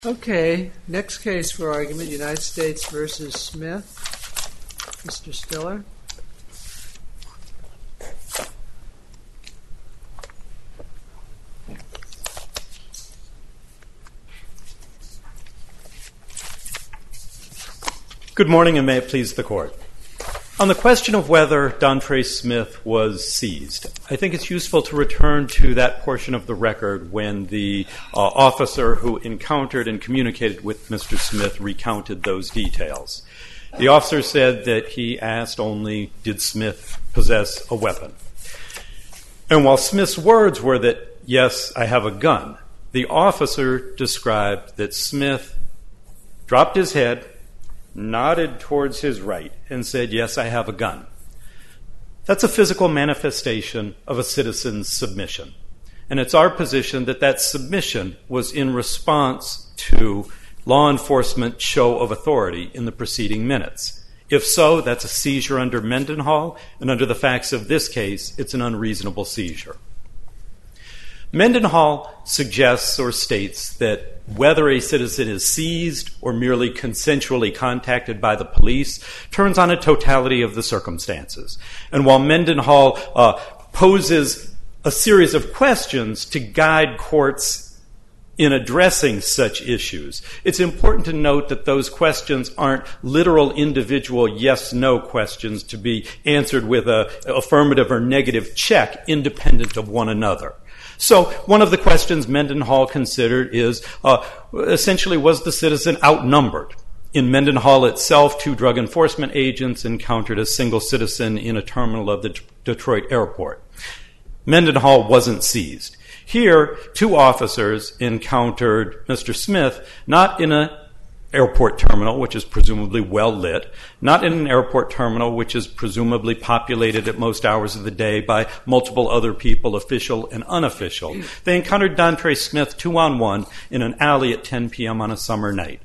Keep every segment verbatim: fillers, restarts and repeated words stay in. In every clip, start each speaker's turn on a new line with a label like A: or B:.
A: Okay, next case for argument, United States v. Smith. Mister Stiller.
B: Good morning, and may it please the Court. On the question of whether Dontre Smith was seized, I think it's useful to return to that portion of the record when the uh, officer who encountered and communicated with Mister Smith recounted those details. The officer said that he asked only, did Smith possess a weapon? And while Smith's words were that, yes, I have a gun, the officer described that Smith dropped his head, nodded towards his right, and said, yes, I have a gun. That's a physical manifestation of a citizen's submission. And it's our position that that submission was in response to law enforcement show of authority in the preceding minutes. If so, that's a seizure under Mendenhall, and under the facts of this case, it's an unreasonable seizure. Mendenhall suggests or states that whether a citizen is seized or merely consensually contacted by the police turns on a totality of the circumstances. And while Mendenhall uh, poses a series of questions to guide courts in addressing such issues, it's important to note that those questions aren't literal individual yes-no questions to be answered with an affirmative or negative check independent of one another. So one of the questions Mendenhall considered is, uh, essentially, was the citizen outnumbered? In Mendenhall itself, two drug enforcement agents encountered a single citizen in a terminal of the D- Detroit airport. Mendenhall wasn't seized. Here, two officers encountered Mister Smith not in an airport terminal, which is presumably well lit, not in an airport terminal, which is presumably populated at most hours of the day by multiple other people, official and unofficial. They encountered Dontre Smith two-on-one in an alley at ten p.m. on a summer night.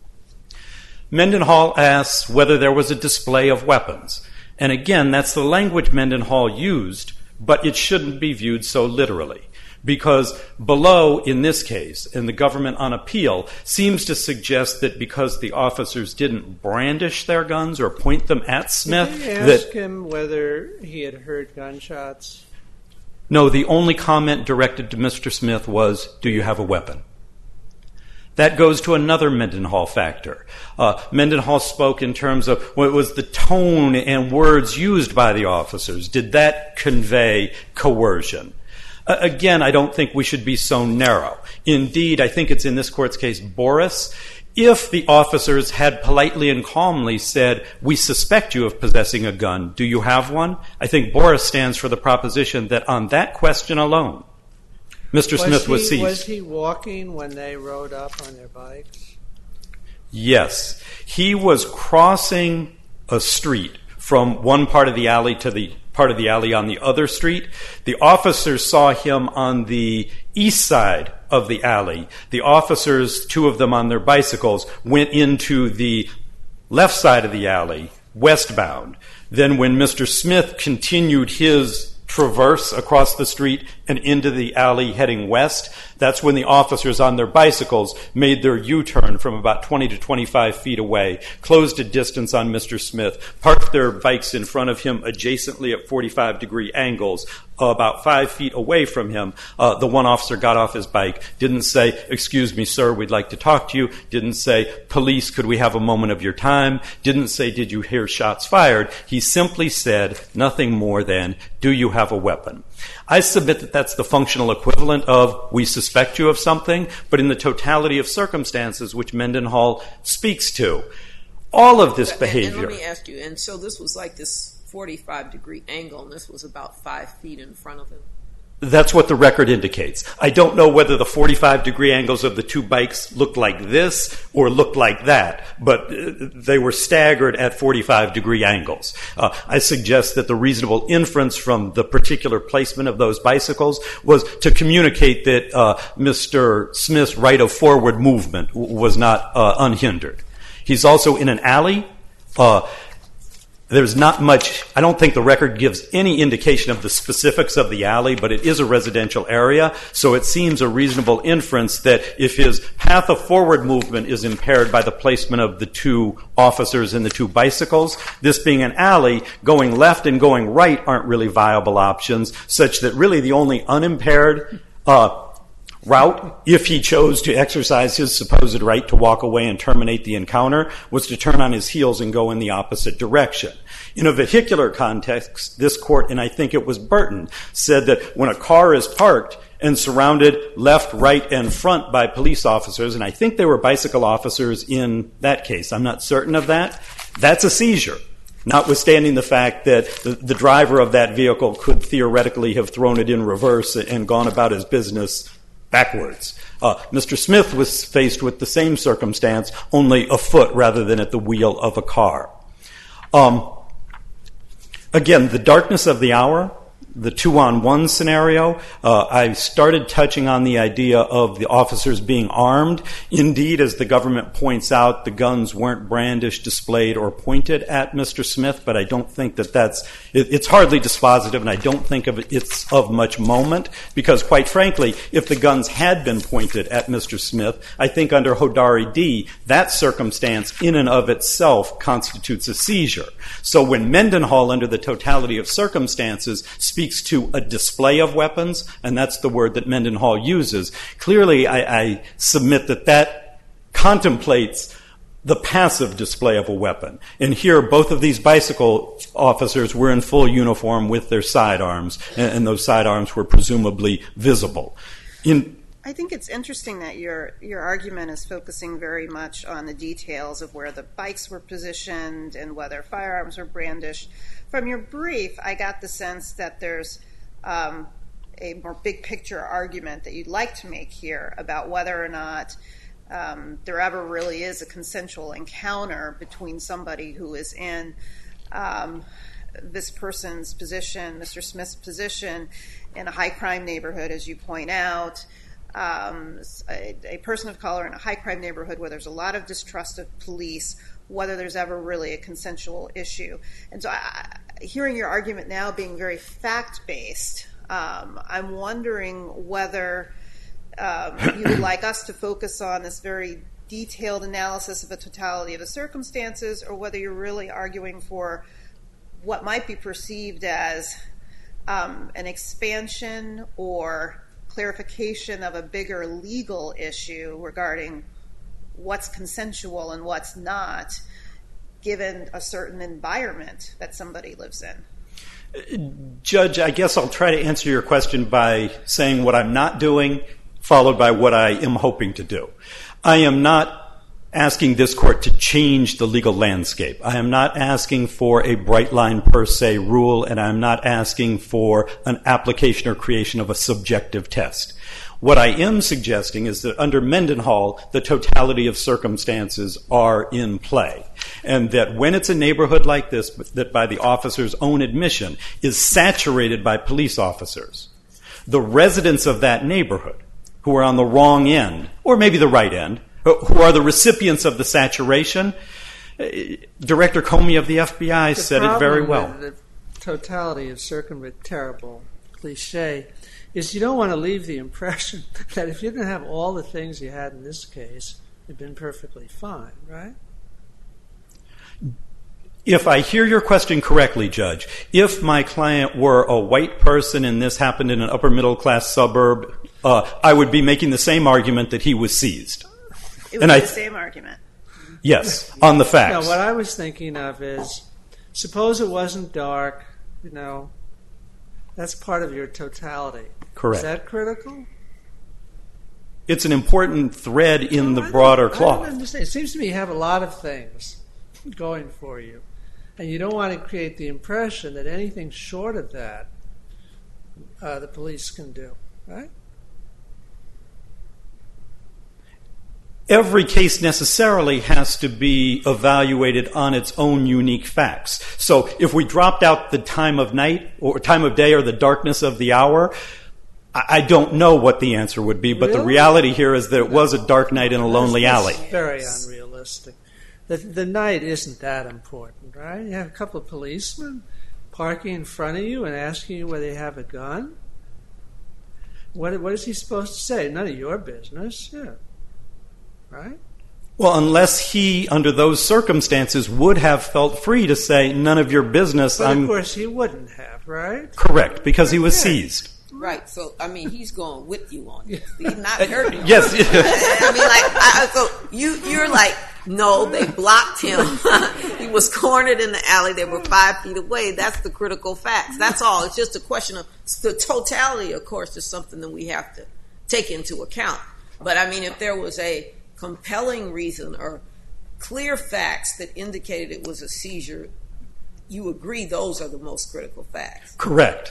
B: Mendenhall asks whether there was a display of weapons. And again, that's the language Mendenhall used, but it shouldn't be viewed so literally. Because below, in this case, and the government on appeal, seems to suggest that because the officers didn't brandish their guns or point them at Smith...
A: Did they ask
B: that,
A: him whether he had heard gunshots?
B: No, the only comment directed to Mister Smith was, do you have a weapon? That goes to another Mendenhall factor. Uh, Mendenhall spoke in terms of what was the tone and words used by the officers. Did that convey coercion? Again, I don't think we should be so narrow. Indeed, I think it's in this court's case, Boris. If the officers had politely and calmly said, we suspect you of possessing a gun, do you have one? I think Boris stands for the proposition that on that question alone, Mister Smith was seized.
A: Was he walking when they rode up on their bikes?
B: Yes. He was crossing a street from one part of the alley to the part of the alley on the other street. The officers saw him on the east side of the alley. The officers, two of them on their bicycles, went into the left side of the alley, westbound. Then when Mister Smith continued his traverse across the street and into the alley heading west, that's when the officers on their bicycles made their U-turn from about twenty to twenty-five feet away, closed a distance on Mister Smith, parked their bikes in front of him adjacently at forty-five degree angles, about five feet away from him. Uh, the one officer got off his bike, didn't say, excuse me, sir, we'd like to talk to you, didn't say, police, could we have a moment of your time, didn't say, did you hear shots fired? He simply said nothing more than, do you have a weapon? I submit that that's the functional equivalent of, we suspect you of something, but in the totality of circumstances which Mendenhall speaks to. All of this behavior...
C: And, and let me ask you, and so this was like this forty-five degree angle, and this was about five feet in front of him?
B: That's what the record indicates. I don't know whether the forty-five degree angles of the two bikes looked like this or looked like that, but they were staggered at forty-five degree angles. Uh, I suggest that the reasonable inference from the particular placement of those bicycles was to communicate that uh, Mister Smith's right of forward movement w- was not uh, unhindered. He's also in an alley. Uh, There's not much, I don't think the record gives any indication of the specifics of the alley, but it is a residential area, so it seems a reasonable inference that if his path of forward movement is impaired by the placement of the two officers and the two bicycles, this being an alley, going left and going right aren't really viable options, such that really the only unimpaired uh, route, if he chose to exercise his supposed right to walk away and terminate the encounter, was to turn on his heels and go in the opposite direction. In a vehicular context, this court, and I think it was Burton, said that when a car is parked and surrounded left, right, and front by police officers, and I think they were bicycle officers in that case, I'm not certain of that, that's a seizure, notwithstanding the fact that the, the driver of that vehicle could theoretically have thrown it in reverse and gone about his business backwards. Uh, Mister Smith was faced with the same circumstance, only afoot rather than at the wheel of a car. Um, again, the darkness of the hour, the two-on-one scenario, uh, I started touching on the idea of the officers being armed. Indeed, as the government points out, the guns weren't brandished, displayed, or pointed at Mister Smith, but I don't think that that's, it, it's hardly dispositive, and I don't think of it, it's of much moment, because quite frankly, if the guns had been pointed at Mister Smith, I think under Hodari D, that circumstance in and of itself constitutes a seizure. So when Mendenhall, under the totality of circumstances, speaks to a display of weapons, and that's the word that Mendenhall uses, clearly I, I submit that that contemplates the passive display of a weapon. And here, both of these bicycle officers were in full uniform with their sidearms, and, and those sidearms were presumably visible. In
D: I think it's interesting that your your argument is focusing very much on the details of where the bikes were positioned and whether firearms were brandished. From your brief, I got the sense that there's um, a more big picture argument that you'd like to make here about whether or not um, there ever really is a consensual encounter between somebody who is in um, this person's position, Mister Smith's position, in a high crime neighborhood, as you point out. Um, a, a person of color in a high crime neighborhood where there's a lot of distrust of police, whether there's ever really a consensual issue. And so I, hearing your argument now being very fact-based, um, I'm wondering whether um, you would like us to focus on this very detailed analysis of the totality of the circumstances, or whether you're really arguing for what might be perceived as um, an expansion or clarification of a bigger legal issue regarding what's consensual and what's not, given a certain environment that somebody lives in.
B: Judge, I guess I'll try to answer your question by saying what I'm not doing, followed by what I am hoping to do. I am not asking this court to change the legal landscape. I am not asking for a bright line per se rule, and I'm not asking for an application or creation of a subjective test. What I am suggesting is that under Mendenhall, the totality of circumstances are in play, and that when it's a neighborhood like this that by the officer's own admission is saturated by police officers, the residents of that neighborhood who are on the wrong end, or maybe the right end, who are the recipients of the saturation, Director Comey of the F B I
A: the
B: said it very well.
A: The totality of circumstances, terrible cliche, is you don't want to leave the impression that if you didn't have all the things you had in this case, it'd been perfectly fine, right?
B: If I hear your question correctly, Judge, if my client were a white person and this happened in an upper middle class suburb, uh, I would be making the same argument that he was seized.
D: It would
B: and
D: be
B: I,
D: the same argument.
B: Yes, on the facts.
A: No, what I was thinking of is, suppose it wasn't dark, you know, that's part of your totality.
B: Correct.
A: Is that critical?
B: It's an important thread in
A: No,
B: the
A: I
B: broader
A: don't,
B: cloth.
A: I don't understand. It seems to me you have a lot of things going for you, and you don't want to create the impression that anything short of that uh, the police can do, right?
B: Every case necessarily has to be evaluated on its own unique facts. So if we dropped out the time of night or time of day or the darkness of the hour, I don't know what the answer would be, but
A: really?
B: The reality here is that it was a dark night in a lonely
A: that's,
B: alley.
A: That's very unrealistic. the, the night isn't that important, right? You have a couple of policemen parking in front of you and asking you whether you have a gun. What, what is he supposed to say? None of your business. Yeah. Right?
B: Well, unless he, under those circumstances, would have felt free to say, none of your business.
A: But
B: I'm...
A: of course he wouldn't have, right?
B: Correct, because he was
A: Okay.
B: seized.
C: Right, so, I mean, he's going with you on this. He's not hurting you.
B: Yes.
C: I mean, like, I, so you, you're like, no, they blocked him. He was cornered in the alley. They were five feet away. That's the critical facts. That's all. It's just a question of the totality, of course, is something that we have to take into account. But, I mean, if there was a compelling reason or clear facts that indicated it was a seizure, you agree those are the most critical facts.
B: Correct.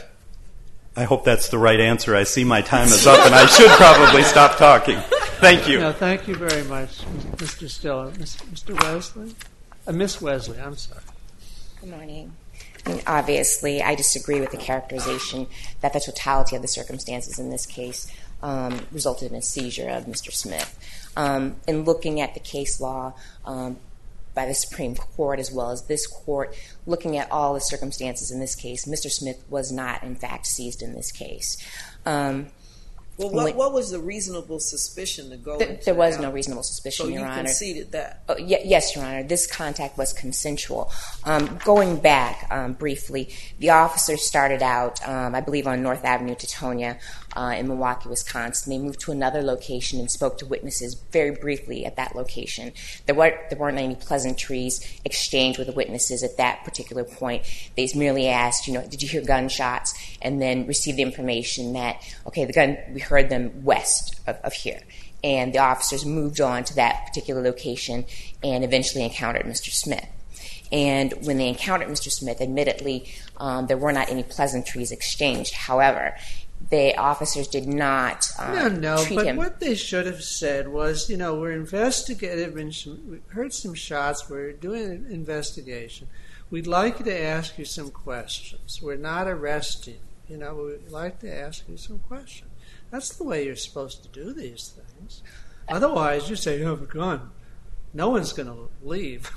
B: I hope that's the right answer. I see my time is up, and I should probably stop talking. Thank you.
A: No, thank you very much, Mister Stiller. Mister Wesley? Uh, Miss Wesley, I'm sorry.
E: Good morning. I mean, obviously, I disagree with the characterization that the totality of the circumstances in this case um, resulted in a seizure of Mister Smith. Um, in looking at the case law um, by the Supreme Court as well as this court, looking at all the circumstances in this case, Mister Smith was not, in fact, seized in this case. Um,
C: Well, what, what was the reasonable suspicion to go
E: th-
C: into
E: There was
C: that?
E: no reasonable suspicion,
C: So
E: Your
C: you
E: Honor.
C: conceded that?
E: Oh, y- yes, Your Honor. This contact was consensual. Um, going back um, briefly, the officers started out, um, I believe, on North Avenue, Teutonia, uh, in Milwaukee, Wisconsin. They moved to another location and spoke to witnesses very briefly at that location. There, were, there weren't any pleasantries exchanged with the witnesses at that particular point. They merely asked, you know, did you hear gunshots? And then received the information that, okay, the gun, we heard them west of, of here. And the officers moved on to that particular location and eventually encountered Mister Smith. And when they encountered Mister Smith, admittedly, um, there were not any pleasantries exchanged. However, the officers did not um,
A: No, no,
E: treat
A: but
E: him.
A: what they should have said was, you know, we're investigating, we heard some shots, we're doing an investigation. We'd like to ask you some questions. We're not arresting. You know, we'd like to ask you some questions. That's the way you're supposed to do these things. Otherwise, you say, you have a gun. No one's going to leave.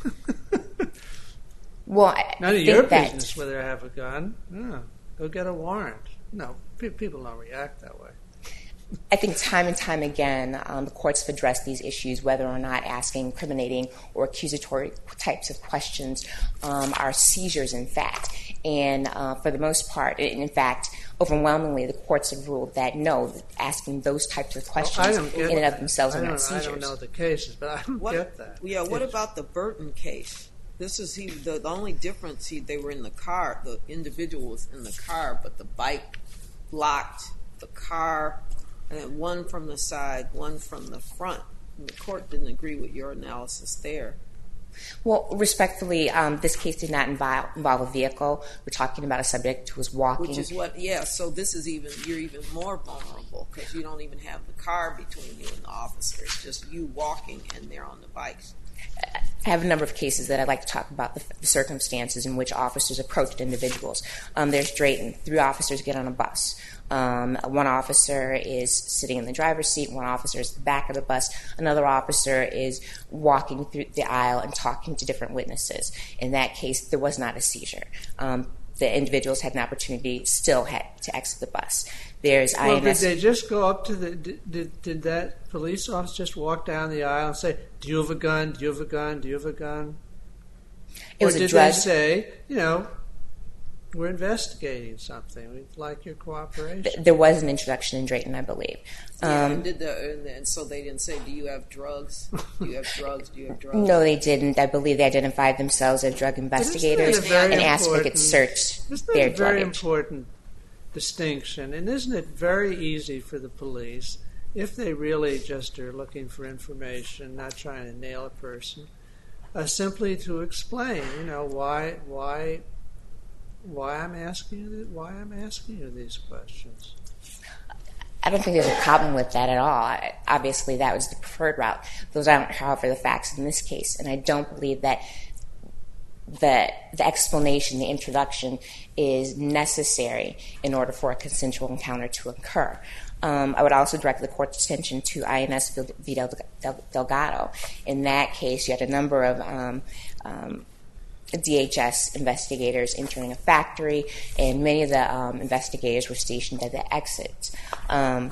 E: Well, I
A: None of
E: think
A: your
E: that,
A: business whether I have a gun. No, go get a warrant. No, pe- people don't react that way.
E: I think time and time again, um, the courts have addressed these issues, whether or not asking incriminating or accusatory types of questions um, are seizures, in fact. And uh, for the most part, in fact, overwhelmingly, the courts have ruled that no, asking those types of questions
A: Well, I don't get
E: in and
A: that.
E: of themselves
A: I
E: are
A: don't,
E: not seizures.
A: I don't know the cases, but I don't
C: What,
A: get that.
C: Yeah, what
A: If-
C: about the Burton case? This is he. The, the only difference, he they were in the car. The individual was in the car, but the bike blocked the car, and then one from the side, one from the front. And the court didn't agree with your analysis there.
E: Well, respectfully, um, this case did not involve, involve a vehicle. We're talking about a subject who was walking.
C: Which is what, yeah, so this is even, you're even more vulnerable because you don't even have the car between you and the officer. It's just you walking and they're on the bikes.
E: I have a number of cases that I'd like to talk about, the, the circumstances in which officers approached individuals. Um, there's Drayton. Three officers get on a bus. Um, one officer is sitting in the driver's seat. One officer is at the back of the bus. Another officer is walking through the aisle and talking to different witnesses. In that case, there was not a seizure. Um, the individuals had an opportunity, still had to exit the bus. There's
A: Well,
E: I N S.
A: did they just go up to the? Did, did did that police officer just walk down the aisle and say, "Do you have a gun? Do you have a gun? Do you have a gun?"
E: It was
A: or
E: a
A: did
E: drug.
A: they say, you know, we're investigating something. We'd like your cooperation.
E: Th- there was an introduction in Drayton, I believe.
C: Yeah,
E: Um,
C: and did the and, and so they didn't say, "Do you have drugs? Do you have drugs? Do you have drugs?"
E: No, they didn't. I believe they identified themselves as drug investigators
A: isn't that a very
E: and asked if they could
A: important-
E: search
A: Isn't that
E: their
A: a very
E: luggage.
A: important distinction? And isn't it very easy for the police, if they really just are looking for information, not trying to nail a person, uh, simply to explain, you know, why why why I'm asking you th- why I'm asking you these questions.
E: I don't think there's a problem with that at all. I, obviously, that was the preferred route. Those aren't, however, the facts in this case, and I don't believe that the the explanation, the introduction, is necessary in order for a consensual encounter to occur. Um, I would also direct the court's attention to I N S v. Del- Del- Delgado. In that case, you had a number of um, um, D H S investigators entering a factory, and many of the um, investigators were stationed at the exits. Um,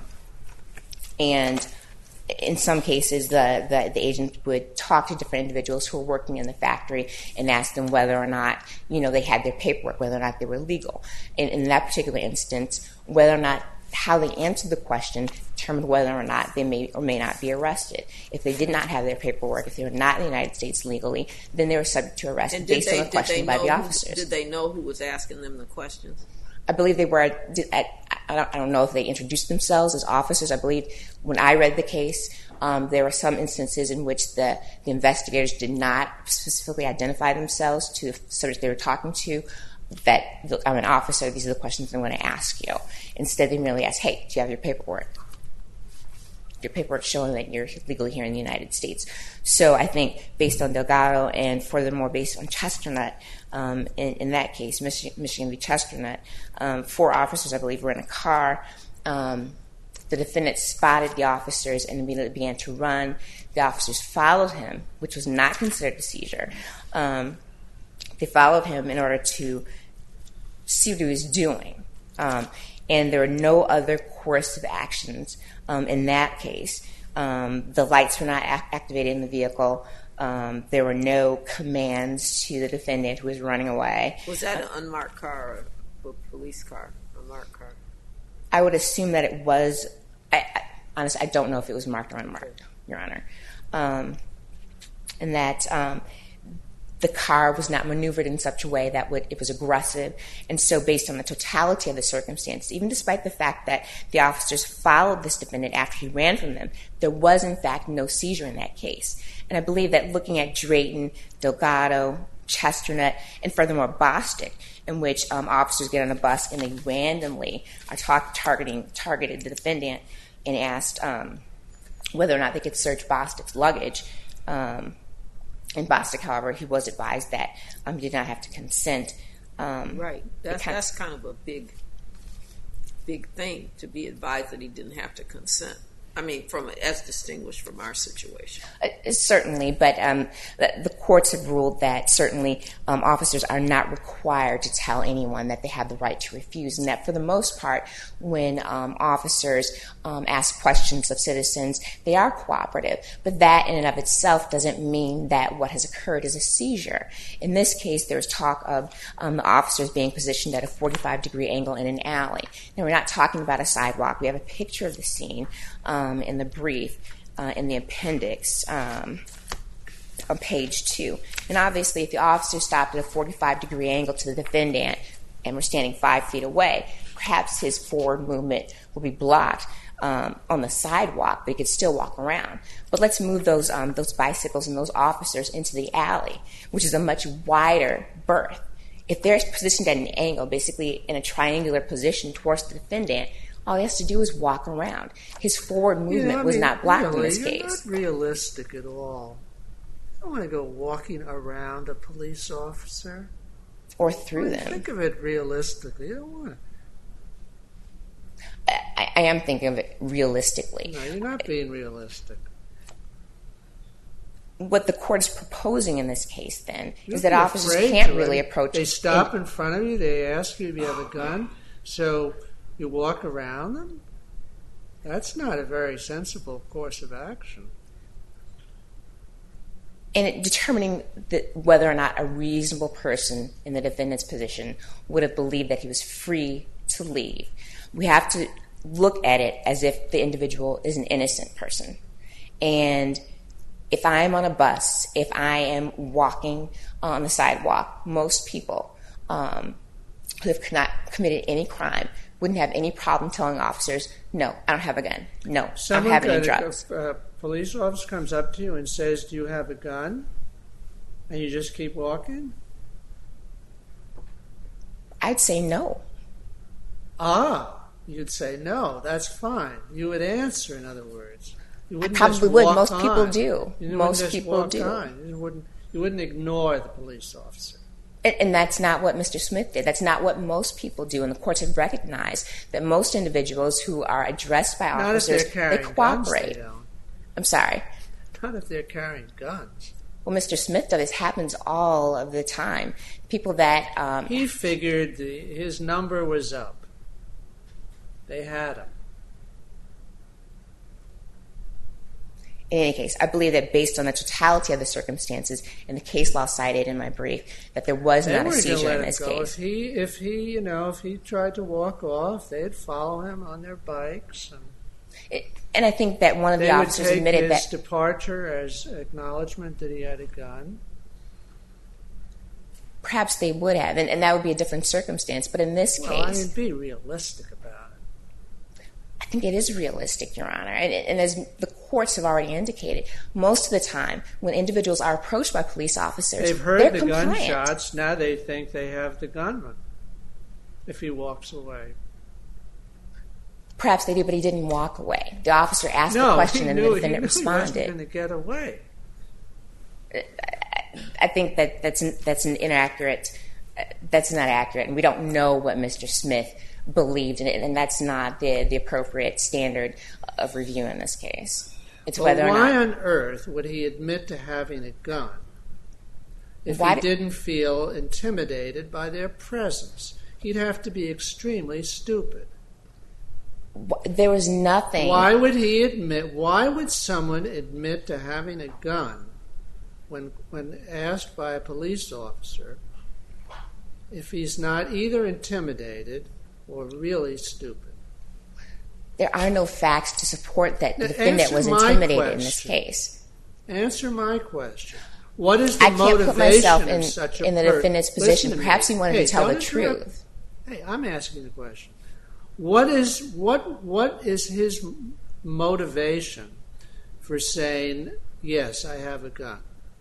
E: and in some cases, the, the, the agent would talk to different individuals who were working in the factory and ask them whether or not, you know, they had their paperwork, whether or not they were legal. In, in that particular instance, whether or not how they answered the question determined whether or not they may or may not be arrested. If they did not have their paperwork, if they were not in the United States legally, then they were subject to arrest based
C: they,
E: on the question by the officers.
C: Who, did they know who was asking them the questions?
E: I believe they were, at, I, don't, I don't know if they introduced themselves as officers. I believe when I read the case, um, there were some instances in which the, the investigators did not specifically identify themselves to the subject they were talking to, that I'm an officer, these are the questions I'm going to ask you. Instead, they merely asked, hey, do you have your paperwork? Your paperwork showing that you're legally here in the United States. So I think based on Delgado and furthermore based on Chesternut, um, in, in that case, Michigan, Michigan v. Chesternut, um, four officers, I believe, were in a car. Um, the defendant spotted the officers and immediately began to run. The officers followed him, which was not considered a seizure. Um, they followed him in order to see what he was doing. Um, and there were no other coercive actions um, in that case. Um, the lights were not a- activated in the vehicle. Um, there were no commands to the defendant who was running away.
C: Was that an unmarked car or a police car? Unmarked car?
E: I would assume that it was. I, I, honestly, I don't know if it was marked or unmarked, Your Honor. Um, and that um, the car was not maneuvered in such a way that would, it was aggressive. And so based on the totality of the circumstances, even despite the fact that the officers followed this defendant after he ran from them, there was, in fact, no seizure in that case. And I believe that looking at Drayton, Delgado, Chesternut, and furthermore Bostic, in which um, officers get on a bus and they randomly are talk, targeting targeted the defendant and asked um, whether or not they could search Bostic's luggage. Um, in Bostic, however, he was advised that um, he did not have to consent. Um,
C: right. That's
E: kind
C: that's kind of a big, big thing to be advised that he didn't have to consent. I mean, from as distinguished from our situation.
E: Uh, certainly, but um, the, the courts have ruled that certainly um, officers are not required to tell anyone that they have the right to refuse, and that for the most part, when um, officers um, ask questions of citizens, they are cooperative. But that in and of itself doesn't mean that what has occurred is a seizure. In this case, there's talk of um, the officers being positioned at a forty-five degree angle in an alley. Now, we're not talking about a sidewalk. We have a picture of the scene. Um, in the brief, uh, in the appendix um, on page two. And obviously, if the officer stopped at a forty-five degree angle to the defendant and were standing five feet away, perhaps his forward movement will be blocked um, on the sidewalk, but he could still walk around. But let's move those, um, those bicycles and those officers into the alley, which is a much wider berth. If they're positioned at an angle, basically in a triangular position towards the defendant, all he has to do is walk around. His forward movement
A: you know, I
E: was
A: mean,
E: not blocked
A: really,
E: in this
A: you're
E: case.
A: Not realistic at all. I don't want to go walking around a police officer
E: or through them.
A: Think of it realistically. You don't want
E: to. I, I am thinking of it realistically.
A: No, you're not being realistic.
E: What the court is proposing in this case, then,
A: You'd
E: is that officers can't really approach.
A: They stop in front of you. They ask you if you have a gun. So you walk around them? That's not a very sensible course of action.
E: And it, determining that whether or not a reasonable person in the defendant's position would have believed that he was free to leave, we have to look at it as if the individual is an innocent person. And if I am on a bus, if I am walking on the sidewalk, most people um, who have not committed any crime wouldn't have any problem telling officers, no, I don't have a gun. No,
A: Someone
E: I don't have any drugs.
A: A, a police officer comes up to you and says, do you have a gun? And you just keep walking?
E: I'd say no.
A: Ah, you'd say no, that's fine. You would answer, in other words. You wouldn't
E: I probably
A: just
E: would.
A: walk
E: Most
A: on.
E: people do.
A: You
E: Most
A: just
E: people
A: walk
E: do.
A: on. You wouldn't, you wouldn't ignore the police officer.
E: And, and that's not what Mister Smith did. That's not what most people do. And the courts have recognized that most individuals who are addressed by
A: Not
E: officers,
A: if they're
E: they
A: carrying
E: cooperate.
A: guns, they don't.
E: I'm sorry.
A: Not if they're carrying guns.
E: Well, Mister Smith does. This happens all of the time. People that um,
A: He figured the, his number was up. They had him.
E: In any case, I believe that based on the totality of the circumstances and the case law cited in my brief, that there was
A: They
E: not a
A: weren't going to
E: seizure
A: let
E: in
A: him
E: this
A: go.
E: case.
A: If he, if he, you know, if he tried to walk off, they'd follow him on their bikes, and
E: It, and I think that one of the
A: they would
E: officers
A: take
E: admitted
A: his
E: that
A: departure as acknowledgement that he had a gun.
E: perhaps they would have, and, and that would be a different circumstance. But in this
A: Well, I
E: case,
A: mean, be realistic about it.
E: I think it is realistic, Your Honor. And, and as the courts have already indicated, most of the time when individuals are approached by police officers,
A: They've heard
E: they're
A: the
E: compliant.
A: gunshots. Now they think they have the gunman if he walks away.
E: Perhaps they did, but he didn't walk away. The officer asked
A: no,
E: the question
A: he
E: and
A: knew,
E: the defendant
A: he knew he wasn't
E: responded.
A: going to get away.
E: I think that that's an, that's an inaccurate, uh, that's not accurate, and we don't know what Mister Smith believed in it, and that's not the, the appropriate standard of review in this case. It's
A: Well,
E: whether or
A: why
E: not...
A: on earth would he admit to having a gun if
E: Why
A: he
E: did-
A: didn't feel intimidated by their presence? He'd have to be extremely stupid.
E: There was nothing...
A: Why would he admit, why would someone admit to having a gun when when asked by a police officer if he's not either intimidated or really stupid?
E: There are no facts to support that the
A: Now,
E: defendant
A: answer
E: was
A: my
E: intimidated in this
A: question.
E: case.
A: Answer my question. What is the
E: I can't
A: motivation
E: put myself
A: of
E: in,
A: such a
E: in the
A: per-
E: defendant's
A: Listen
E: position.
A: to me.
E: Perhaps he wanted
A: Hey,
E: to tell the
A: don't interrupt.
E: truth.
A: Hey, I'm asking the question. What is what what is his motivation for saying, yes, I have a gun?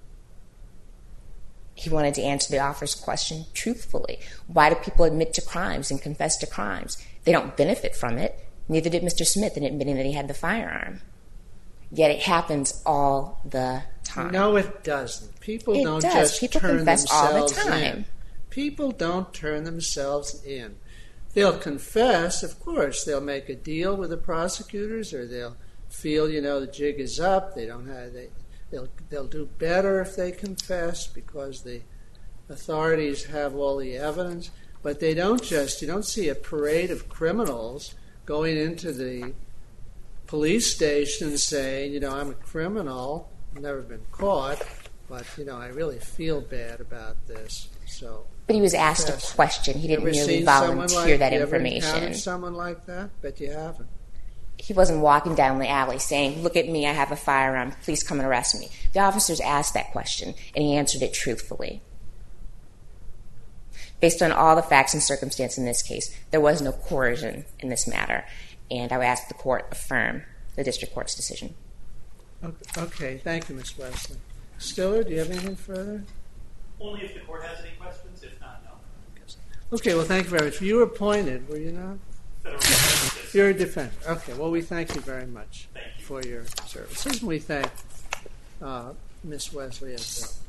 E: He wanted to answer the officer's question truthfully. Why do people admit to crimes and confess to crimes? They don't benefit from it. Neither did Mister Smith in admitting that he had the firearm. Yet it happens all the time.
A: No, it doesn't. People
E: It
A: don't
E: does.
A: just
E: People
A: turn
E: confess all the
A: themselves
E: time.
A: in. People don't turn themselves in. They'll confess, of course. They'll make a deal with the prosecutors, or they'll feel, you know, the jig is up. They don't have. They, they'll they'll do better if they confess because the authorities have all the evidence. But they don't just. You don't see a parade of criminals going into the police station saying, you know, I'm a criminal. I've never been caught, but you know, I really feel bad about this. So.
E: But he was asked
A: Yes.
E: a question. He didn't
A: Ever
E: merely
A: seen someone
E: volunteer
A: like,
E: that
A: you ever
E: information.
A: encountered someone like that? Bet you haven't.
E: He wasn't walking down the alley saying, look at me, I have a firearm, please come and arrest me. The officers asked that question, and he answered it truthfully. Based on all the facts and circumstances in this case, there was no coercion in this matter, and I would ask the court affirm the district court's decision.
A: Okay, thank you, Miz Wesley. Stiller, do you have anything further?
B: Only if the court has any questions. If not, no.
A: Okay, well, thank you very much. You were appointed, were you not?
B: Federal Justice.
A: You're a defender. Okay, well, we thank you very much
B: Thank you.
A: for your services. And we thank uh, Miz Wesley as well.